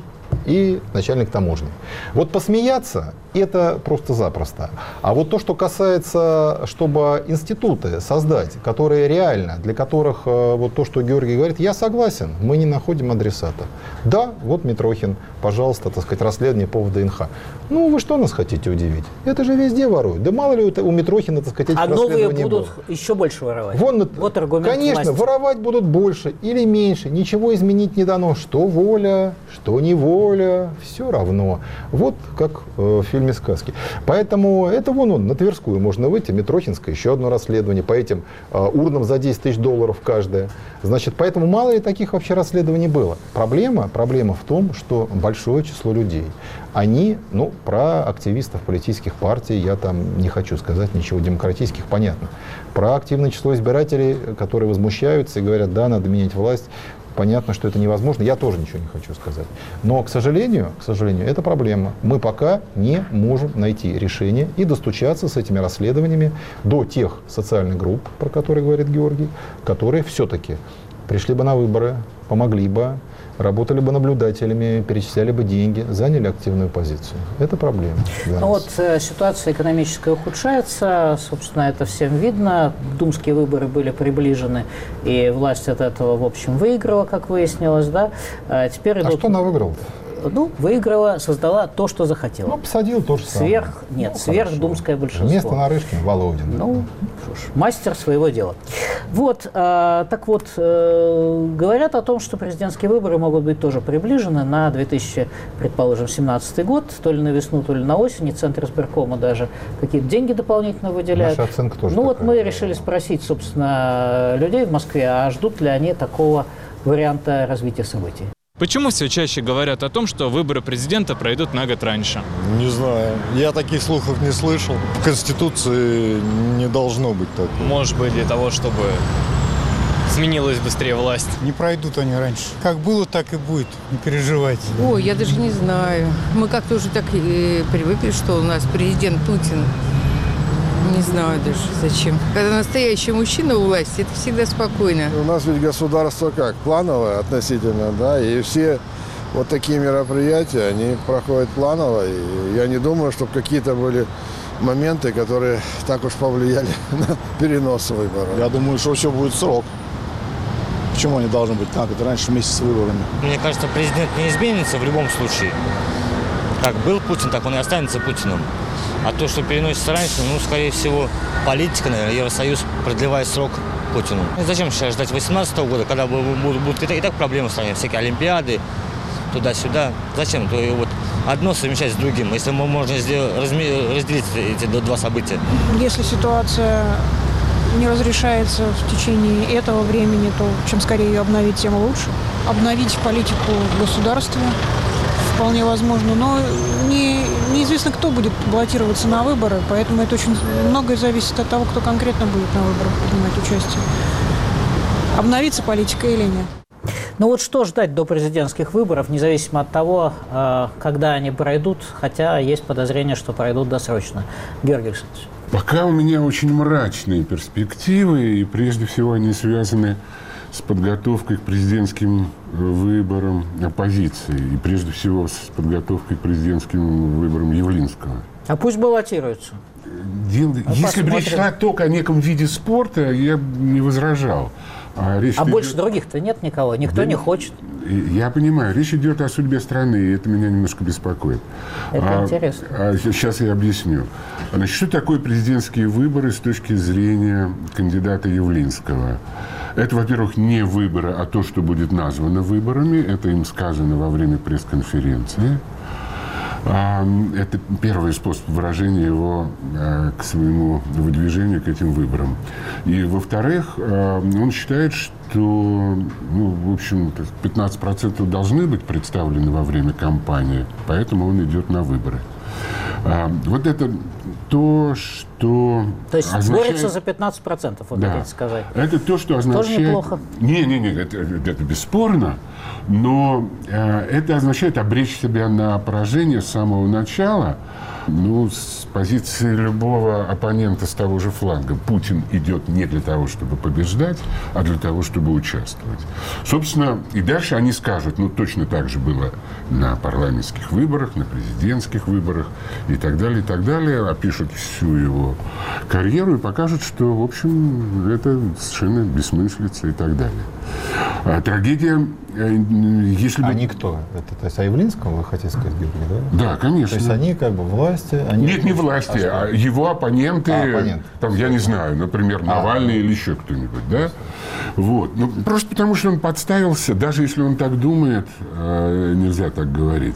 и начальник таможни. Вот посмеяться – это просто запросто. А вот то, что касается, чтобы институты создать, которые реально, для которых вот то, что Георгий говорит, я согласен, мы не находим адресата. Да, вот Митрохин, пожалуйста, так сказать, расследование по ВДНХ. Ну, вы что нас хотите удивить? Это же везде воруют. Да мало ли у Митрохина, так сказать, этих А новые расследований будут было. еще больше воровать. Вон, вот аргумент конечно, власти. воровать будут больше или меньше. Ничего изменить не дано. Что воля, что неволя, все равно. Вот как э, в фильме «Сказки». Поэтому это вон он, на Тверскую можно выйти, Митрохинская, еще одно расследование по этим э, урнам за десять тысяч долларов каждое. Значит, поэтому мало ли таких вообще расследований было. Проблема, проблема в том, что большое число людей, они, ну, про активистов политических партий я там не хочу сказать ничего, демократических, понятно. Про активное число избирателей, которые возмущаются и говорят, да, надо менять власть, понятно, что это невозможно, я тоже ничего не хочу сказать. Но, к сожалению, к сожалению, это проблема. Мы пока не можем найти решение и достучаться с этими расследованиями до тех социальных групп, про которые говорит Георгий, которые все-таки пришли бы на выборы, помогли бы, работали бы наблюдателями, перечисляли бы деньги, заняли активную позицию. Это проблема. Ну вот э, ситуация экономическая ухудшается, собственно, это всем видно. Думские выборы были приближены, и власть от этого, в общем, выиграла, как выяснилось, да. А, теперь идут... а что она выиграла? Ну, выиграла, создала то, что захотела. Ну, посадил то же самое. Сверх, нет, ну, сверхдумское большинство. Вместо Нарышкина Володин. Ну, что ж, мастер своего дела. Вот, э, так вот, э, говорят о том, что президентские выборы могут быть тоже приближены на две тысячи, предположим, семнадцатый год, то ли на весну, то ли на осень, и Центр избиркома даже какие-то деньги дополнительно выделяют. Наша оценка тоже Ну, такая, вот мы да. решили спросить, собственно, людей в Москве, а ждут ли они такого варианта развития событий? Почему все чаще говорят о том, что выборы президента пройдут на год раньше? Не знаю. Я таких слухов не слышал. В Конституции не должно быть такого. Может быть, для того, чтобы сменилась быстрее власть. Не пройдут они раньше. Как было, так и будет. Не переживайте. Ой, я даже не знаю. Мы как-то уже так и привыкли, что у нас президент Путин. Не знаю даже зачем. Когда настоящий мужчина у власти, это всегда спокойно. У нас ведь государство как? Плановое относительно, да, и все вот такие мероприятия, они проходят планово, и я не думаю, чтобы какие-то были моменты, которые так уж повлияли на перенос выборов. Я думаю, что все будет срок. Почему они должны быть так, это раньше вместе с выборами? Мне кажется, президент не изменится в любом случае. Как был Путин, так он и останется Путиным. А то, что переносится раньше, ну, скорее всего, политика, наверное, Евросоюз продлевает срок Путину. И зачем сейчас ждать восемнадцатого года, когда будут, будут и, так, и так проблемы в стране, всякие олимпиады, туда-сюда. Зачем? То и вот одно совмещать с другим, если можно сделать, разделить эти два события. Если ситуация не разрешается в течение этого времени, то чем скорее ее обновить, тем лучше. Обновить политику в государстве вполне возможно, но не, неизвестно, кто будет баллотироваться на выборы, поэтому это очень многое зависит от того, кто конкретно будет на выборах принимать участие. Обновится политика или нет. Ну вот что ждать до президентских выборов, независимо от того, когда они пройдут, хотя есть подозрение, что пройдут досрочно. Георгий Александрович. Пока у меня очень мрачные перспективы, и прежде всего они связаны с подготовкой к президентским выборам оппозиции, и прежде всего с подготовкой к президентским выборам Явлинского. А пусть баллотируются. дело... Если бы речь шла только о неком виде спорта, я бы не возражал. А, речь а идет... больше других-то нет никого, никто да, не хочет. Я понимаю, речь идет о судьбе страны, и это меня немножко беспокоит. Это а, интересно. А, сейчас я объясню. Значит, что такое президентские выборы с точки зрения кандидата Явлинского? Это, во-первых, не выборы, а то, что будет названо выборами. Это им сказано во время пресс-конференции. Это первый способ выражения его к своему выдвижению, к этим выборам. И, во-вторых, он считает, что, ну, в общем, пятнадцать процентов должны быть представлены во время кампании, поэтому он идет на выборы. Вот это то, что... То есть означает... борется за пятнадцать процентов, вы да. хотите сказать? Это то, что означает... Тоже неплохо. Не-не-не, это, это бесспорно, но э, это означает обречь себя на поражение с самого начала, ну, с позиции любого оппонента с того же фланга. Путин идет не для того, чтобы побеждать, а для того, чтобы участвовать. Собственно, и дальше они скажут, ну, точно так же было на парламентских выборах, на президентских выборах и так далее, и так далее, опишут всю его карьеру и покажут, что, в общем, это совершенно бессмыслица и так далее. А трагедия, если бы... Они кто? Это, то есть о Явлинском вы хотите сказать, Георгий, да? Да, конечно. То есть они как бы власти... Они... Нет, не власти, а, а его оппоненты, а, оппонент. Там, я не знаю, например, Навальный а, или еще кто-нибудь, да? Вот. Ну, просто потому, что он подставился, даже если он так думает, э, нельзя так говорить.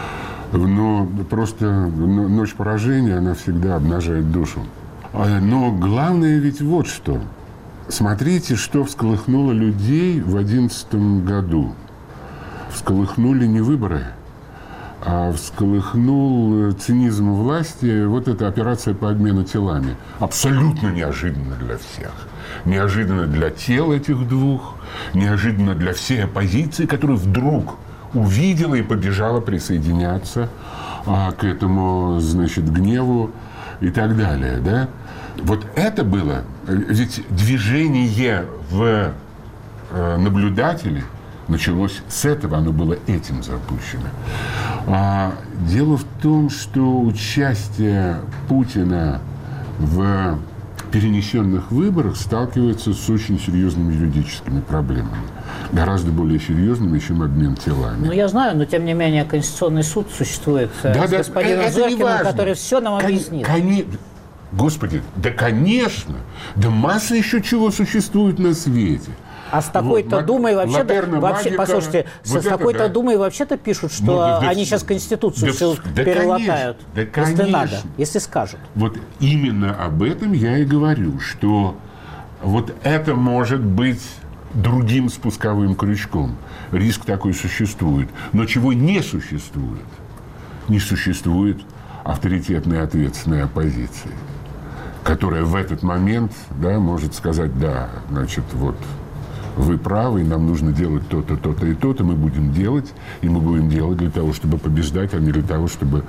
Но просто ночь поражения, она всегда обнажает душу. Но главное ведь вот что. Смотрите, что всколыхнуло людей в две тысячи одиннадцатом году. Всколыхнули не выборы, а всколыхнул цинизм власти вот эта операция по обмену телами. Абсолютно неожиданно для всех. Неожиданно для тел этих двух, неожиданно для всей оппозиции, которая вдруг увидела и побежала присоединяться а, к этому, значит, гневу и так далее, да? Вот это было, ведь движение в э, наблюдателей началось с этого, оно было этим запущено. А, дело в том, что участие Путина в перенесенных выборах сталкивается с очень серьезными юридическими проблемами. Гораздо более серьезными, чем обмен телами. Ну, я знаю, но, тем не менее, Конституционный суд существует да, с да, господином Зоркиным, который все нам Кон- объяснит. Кон- Господи, да, конечно. Да масса еще чего существует на свете. А с такой-то вот, Думой вообще-то, вообще, вообще, вот с такой-то да. Думой вообще-то пишут, что ну, да, они да, сейчас Конституцию да, все да, перелатают, да, если надо, если скажут. Вот именно об этом я и говорю, что вот это может быть другим спусковым крючком. Риск такой существует. Но чего не существует? Не существует авторитетной ответственной оппозиции, которая в этот момент, да, может сказать, да, значит, вот вы правы, нам нужно делать то-то, то-то и то-то, мы будем делать, и мы будем делать для того, чтобы побеждать, а не для того, чтобы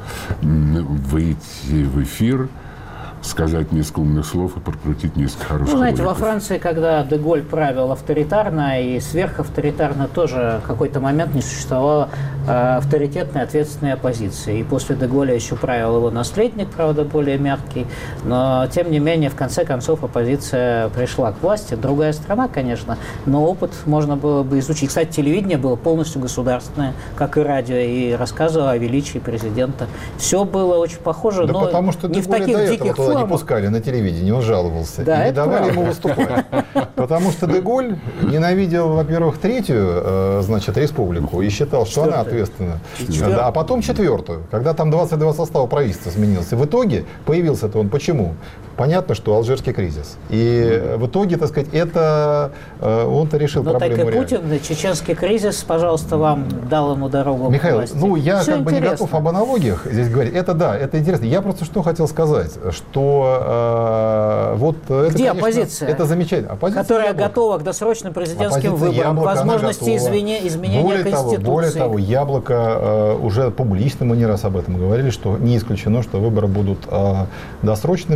выйти в эфир, сказать несколько умных слов и прокрутить несколько хороших Ну, знаете, роликов. во Франции, когда Де-Голь правил авторитарно и сверхавторитарно, тоже в какой-то момент не существовало э, авторитетной, ответственной оппозиции. И после Де-Голля еще правил его наследник, правда, более мягкий. Но, тем не менее, в конце концов, оппозиция пришла к власти. Другая страна, конечно, но опыт можно было бы изучить. Кстати, телевидение было полностью государственное, как и радио, и рассказывало о величии президента. Все было очень похоже, да но потому что не в таких диких формах. Не пускали на телевидении, он жаловался. Да, и не давали правда. ему выступать. Потому что Де-Голь ненавидел, во-первых, третью, значит, республику и считал, что Четвертый. она ответственна. Да, а потом четвертую, когда там двадцать два состава правительства сменился. В итоге появился-то он почему? Понятно, что алжирский кризис. И в итоге, так сказать, это он-то решил Но проблему так и Путин, реально. Чеченский кризис, пожалуйста, вам дал ему дорогу Михаил, к власти. ну я Все как интересно. бы не готов об аналогиях здесь говорить. Это да, это интересно. Я просто что хотел сказать, что э, вот это, Где конечно, оппозиция? Это замечательно. Оппозиция которая яблоко. готова к досрочным президентским Оппозиция выборам, яблоко, возможности изменения, изменения более Конституции. Того, более того, Яблоко э, уже публично, мы не раз об этом говорили, что не исключено, что выборы будут э, досрочными. И вот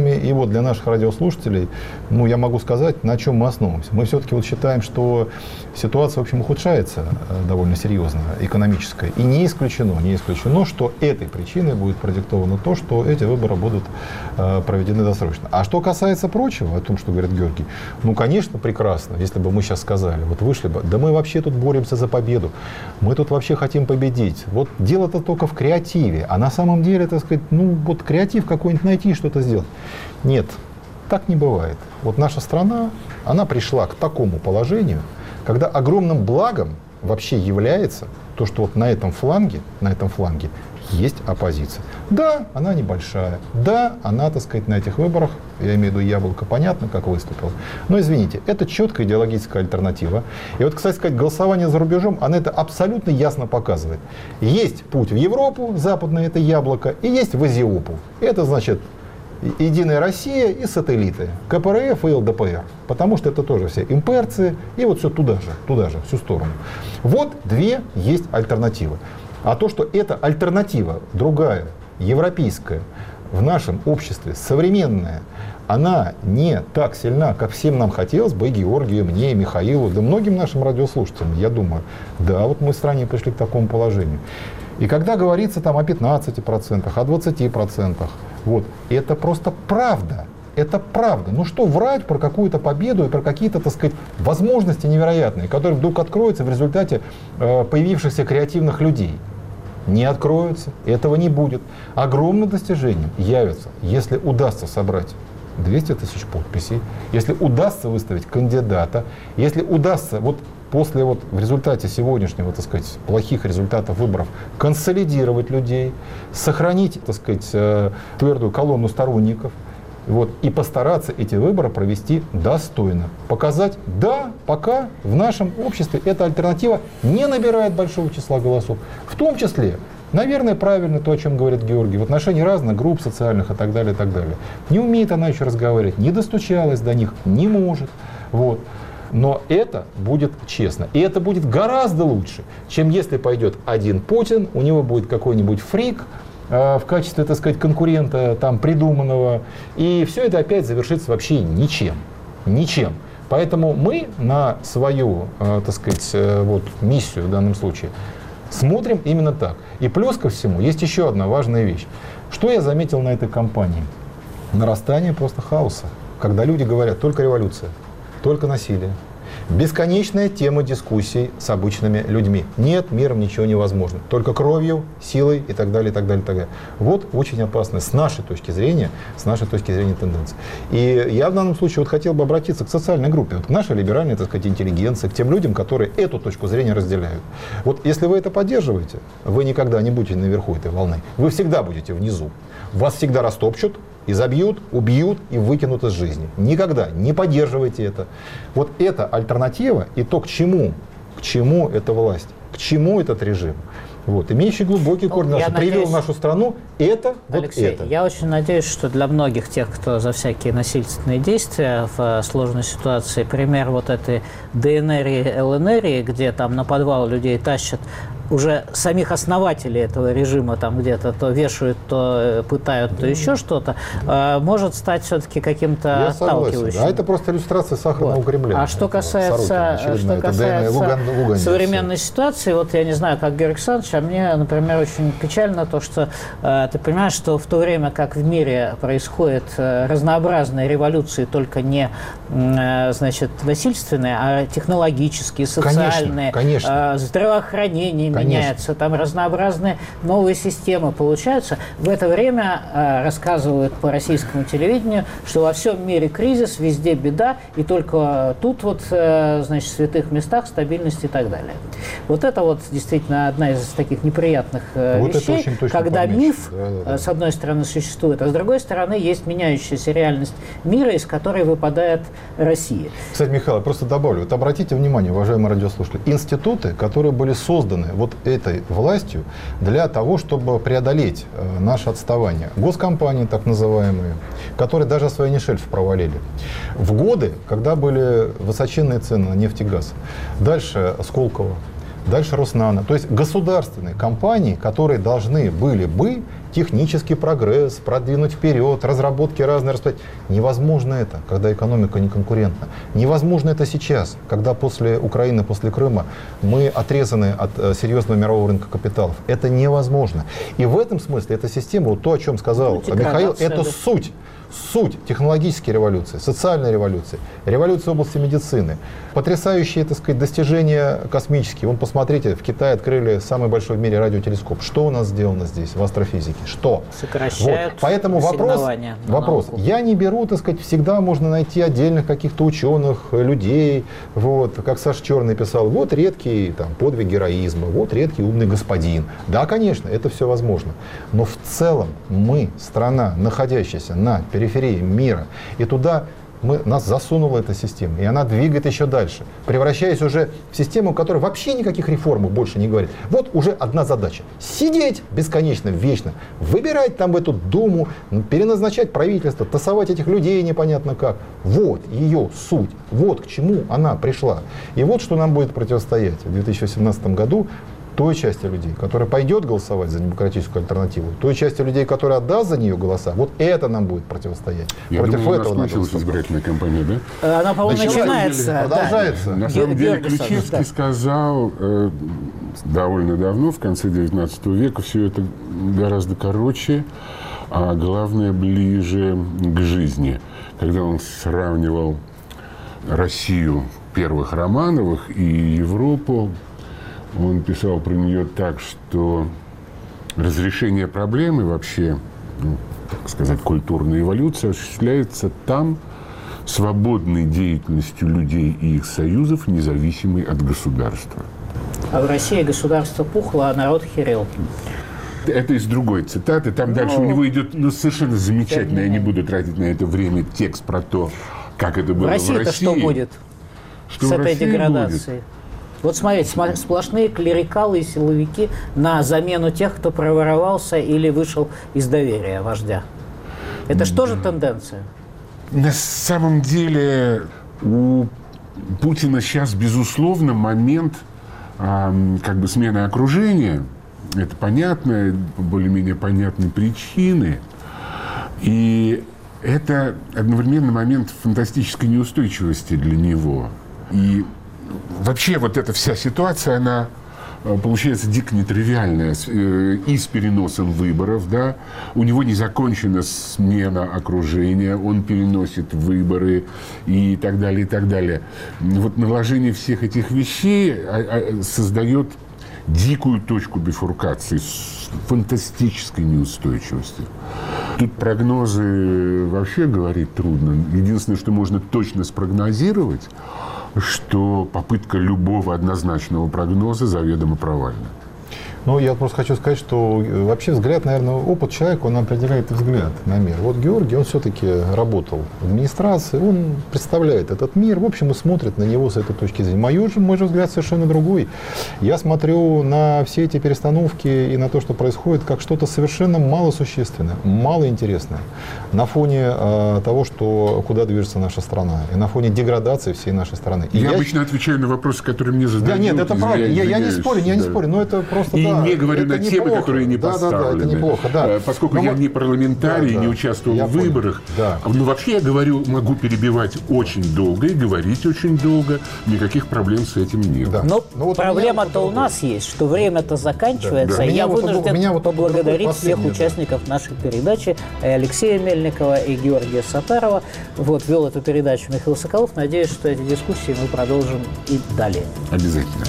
вот для наших радиослушателей, ну, я могу сказать, на чем мы основываемся. Мы все-таки вот считаем, что ситуация, в общем, ухудшается довольно серьезно, экономическая. И не исключено, не исключено, что этой причиной будет продиктовано то, что эти выборы будут э, проведены досрочно. А что касается прочего, о том, что говорит Георгий, ну, конечно, прекрасно, если бы мы сейчас сказали, вот вышли бы, да мы вообще тут боремся за победу, мы тут вообще хотим победить. Вот дело-то только в креативе, а на самом деле, так сказать, ну, вот креатив какой-нибудь найти, что-то сделать. Нет, так не бывает. Вот наша страна, она пришла к такому положению, когда огромным благом вообще является то, что вот на этом фланге, на этом фланге есть оппозиция. Да, она небольшая. Да, она, так сказать, на этих выборах, я имею в виду Яблоко, понятно, как выступила. Но, извините, это четкая идеологическая альтернатива. И вот, кстати сказать, голосование за рубежом, оно это абсолютно ясно показывает. Есть путь в Европу, западное это Яблоко, и есть в Азиопу. Это значит Единая Россия и сателлиты, ка пэ эр эф и эл дэ пэ эр. Потому что это тоже все имперцы, и вот все туда же, туда же, всю сторону. Вот две есть альтернативы. А то, что эта альтернатива, другая, европейская, в нашем обществе, современная, она не так сильна, как всем нам хотелось бы, и Георгию, мне, и Михаилу, да многим нашим радиослушателям, я думаю, да, вот мы в стране пришли к такому положению. И когда говорится там о пятнадцати процентах, о двадцати процентах, вот, это просто правда. Это правда. Ну что врать про какую-то победу и про какие-то, так сказать, возможности невероятные, которые вдруг откроются в результате э, появившихся креативных людей? Не откроются, этого не будет. Огромным достижением явится, если удастся собрать двести тысяч подписей, если удастся выставить кандидата, если удастся вот после вот в результате сегодняшнего, так сказать, плохих результатов выборов консолидировать людей, сохранить, так сказать, э, твердую колонну сторонников. Вот, и постараться эти выборы провести достойно. Показать, да, пока в нашем обществе эта альтернатива не набирает большого числа голосов. В том числе, наверное, правильно то, о чем говорит Георгий, в отношении разных групп социальных и так далее, и так далее. Не умеет она еще разговаривать, не достучалась до них, не может. Вот. Но это будет честно. И это будет гораздо лучше, чем если пойдет один Путин, у него будет какой-нибудь фрик, в качестве, так сказать, конкурента там придуманного, и все это опять завершится вообще ничем, ничем. Поэтому мы на свою, так сказать, вот миссию в данном случае смотрим именно так. И плюс ко всему есть еще одна важная вещь. Что я заметил на этой кампании? Нарастание просто хаоса, когда люди говорят только революция, только насилие. Бесконечная тема дискуссий с обычными людьми. Нет, миром ничего невозможно. Только кровью, силой и так далее, и так далее, и так далее. Вот очень опасная с нашей точки зрения, с нашей точки зрения тенденция. И я в данном случае вот хотел бы обратиться к социальной группе, вот к нашей либеральной, так сказать, интеллигенции, к тем людям, которые эту точку зрения разделяют. Вот если вы это поддерживаете, вы никогда не будете наверху этой волны. Вы всегда будете внизу. Вас всегда растопчут, и забьют, убьют и выкинут из жизни. Никогда не поддерживайте это. Вот это альтернатива и то, к чему, к чему эта власть, к чему этот режим. Вот, имеющий глубокий корень, ну, привел в нашу страну это, Алексей, вот это. Я очень надеюсь, что для многих тех, кто за всякие насильственные действия в сложной ситуации, пример вот этой дэ эн эр и эл эн эр, где там на подвал людей тащат, уже самих основателей этого режима там где-то то вешают, то пытают, то еще что-то, э, может стать все-таки каким-то отталкивающим. А это просто иллюстрация сахарного вот. Кремля. А что касается, Сорокина, что касается Луган, Луган, современной ситуации, вот я не знаю, как Георгий Александрович, а мне, например, очень печально то, что э, ты понимаешь, что в то время, как в мире происходят э, разнообразные революции, только не э, значит, насильственные, а технологические, социальные, конечно, конечно. Э, здравоохранение, меняется, там разнообразные новые системы получаются. В это время э, рассказывают по российскому телевидению, что во всем мире кризис, везде беда, и только тут вот, э, значит, в святых местах стабильность и так далее. Вот это вот действительно одна из таких неприятных э, вот вещей, когда помечу. Миф, да, да, да. с одной стороны, существует, а с другой стороны, есть меняющаяся реальность мира, из которой выпадает Россия. Кстати, Михаил, я просто добавлю, вот обратите внимание, уважаемые радиослушатели, институты, которые были созданы вот этой властью для того, чтобы преодолеть э, наше отставание. Госкомпании, так называемые, которые даже освоение шельфа провалили. В годы, когда были высоченные цены на нефть и газ. Дальше Сколково. дальше Роснано. То есть государственные компании, которые должны были бы технический прогресс продвинуть вперед, разработки разные, распределять. Невозможно это, когда экономика не конкурентна. Невозможно это сейчас, когда после Украины, после Крыма мы отрезаны от э, серьезного мирового рынка капиталов. Это невозможно. И в этом смысле эта система, вот то, о чем сказал Михаил, это да. суть. Суть технологической революции, социальной революции, революции в области медицины, потрясающие, так сказать, достижения космические. Вон, посмотрите, в Китае открыли самый большой в мире радиотелескоп. Что у нас сделано здесь в астрофизике? Что? Сокращают вот. Поэтому вопрос, вопрос. Я не беру, так сказать, всегда можно найти отдельных каких-то ученых, людей, вот, как Саша Черный писал, вот редкий там, подвиг героизма, вот редкий умный господин. Да, конечно, это все возможно. Но в целом мы, страна, находящаяся на периферии мира, и туда мы, нас засунула эта система, и она двигает еще дальше, превращаясь уже в систему, которая вообще никаких реформ больше не говорит. Вот уже одна задача – сидеть бесконечно, вечно, выбирать там в эту Думу, переназначать правительство, тасовать этих людей непонятно как. Вот ее суть, вот к чему она пришла. И вот что нам будет противостоять в две тысячи восемнадцатом году той части людей, которая пойдет голосовать за демократическую альтернативу, той части людей, которая отдаст за нее голоса, вот это нам будет противостоять. Я Против думаю, этого у нас кончилась избирательная кампания, да? Она, по-моему, начинается. Продолжается. Да. На самом деле, Ключевский да. сказал э, довольно давно, в конце девятнадцатого века, все это гораздо короче, а главное, ближе к жизни. Когда он сравнивал Россию первых Романовых и Европу, он писал про нее так, что разрешение проблемы вообще, ну, так сказать, культурная эволюция осуществляется там свободной деятельностью людей и их союзов, независимой от государства. А в России государство пухло, а народ херел. Это из другой цитаты. Там ну, дальше у него идет ну, совершенно замечательно. Я не буду тратить на это время текст про то, как это было в России. В России-то что будет что с этой деградацией? Будет? Вот смотрите, сплошные клерикалы и силовики на замену тех, кто проворовался или вышел из доверия вождя. Это что же тенденция? На самом деле у Путина сейчас, безусловно, момент а, как бы смены окружения. Это понятно, более-менее понятные причины. И это одновременно момент фантастической неустойчивости для него. И вообще вот эта вся ситуация, она получается дико нетривиальная, и с переносом выборов, да, у него не закончена смена окружения, он переносит выборы и так далее, и так далее. Вот наложение всех этих вещей создает дикую точку бифуркации с фантастической неустойчивостью. Тут прогнозы вообще говорить трудно. Единственное, что можно точно спрогнозировать, что попытка любого однозначного прогноза заведомо провальна. Ну, я просто хочу сказать, что вообще взгляд, наверное, опыт человека, он определяет взгляд на мир. Вот Георгий, он все-таки работал в администрации, он представляет этот мир, в общем, и смотрит на него с этой точки зрения. Мой же, мой же взгляд совершенно другой. Я смотрю на все эти перестановки и на то, что происходит, как что-то совершенно малосущественное, малоинтересное. На фоне э, того, что, куда движется наша страна, и на фоне деградации всей нашей страны. И я, я обычно отвечаю на вопросы, которые мне задают. Да, нет, это правда. Я, я не спорю, я не да. спорю, но это просто... И да, не говорю на темы, неплохо. которые не да, поставлены. Да, да, это неплохо, да. Поскольку но я мы... не парламентарий, да, да. не участвовал я в понял. выборах. Да. Но вообще я говорю, могу перебивать очень долго и говорить очень долго. Никаких проблем с этим нет. Да. Но, но вот проблема-то у нас есть, что время-то заканчивается. Да, да. Я вот вынужден меня вот поблагодарить всех участников да. нашей передачи. Алексея Мельникова и Георгия Саттарова. Вот, вел эту передачу Михаил Соколов. Надеюсь, что эти дискуссии мы продолжим и далее. Обязательно.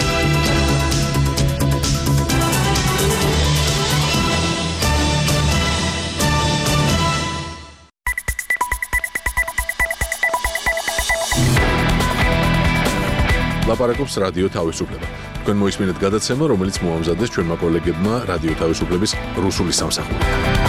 ლაპარაკობს რადიო თავისუფლება. თქვენ მოისმინეთ გადაცემა, რომელიც მოამზადეს ჩვენმა კოლეგებმა რადიო თავისუფლების რუსული სამსახური.